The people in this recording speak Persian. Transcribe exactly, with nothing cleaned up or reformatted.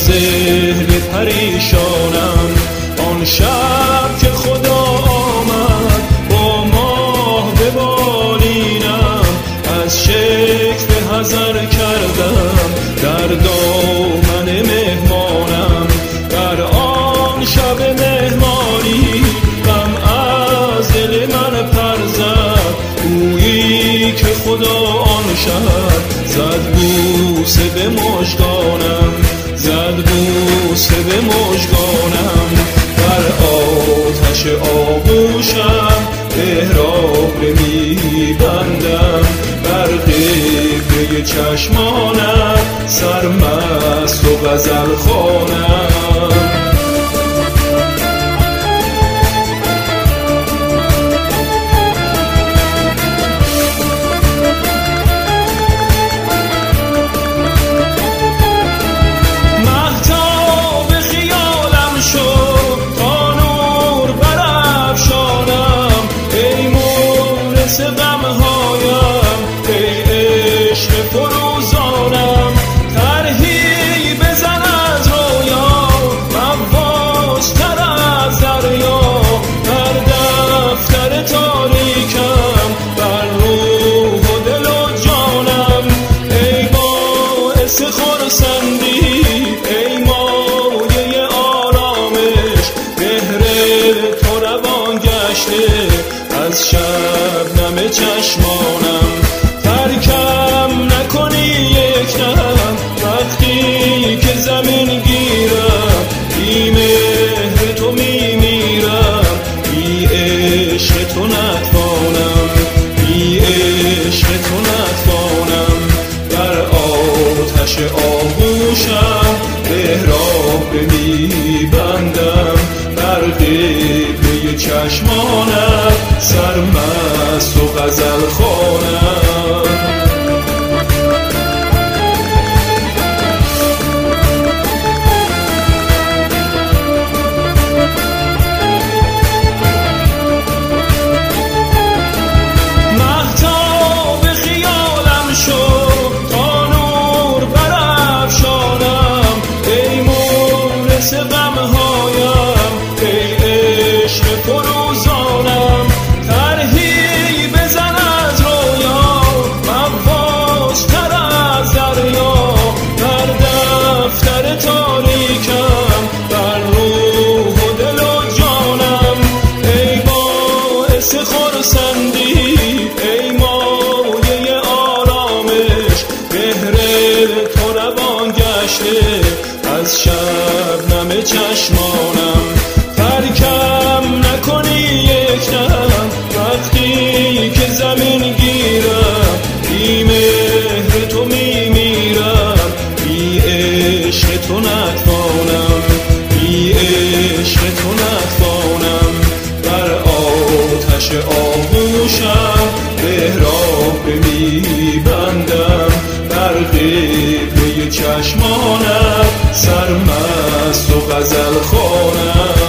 ذهن پریشانم. آن شب که خدا آمد با ماه به بالینم، از شکل حذر کردم در دامن مهمانم. در آن شب مهمانی غم از دل من پر زد، گویی که خدا آن شب زد بوسه به مژگانم، زد بوسه به مژگانم. در آتش آغوشم احرام می‌بندم، بر قبله چشمانم سرمست و غزل خوانم. ای مایه آرامش، مهر تو روان گشته از شبنم چشمانم. ترکم نکنی یک دم وقتی که زمین گیرم، بی مهر تو میمیرم، بی عشق تو نتوانم، بی عشق تو نتوانم. در آتش آغوشم احرام می‌بندم، بر قبله چشمانم سرمست و غزل خوانم. ای مایه آرامش، مهر تو روان گشته از شبنم چشمانم. ترکم نکنی یک دم وقتی که زمین گیرم، بی مهر تو میمیرم، بی عشق تو نتوانم، بی عشق تو نتوانم. در آتش آغوشم احرام می‌بندم، بر قبله چشمانم سرمست و غزل خوانم.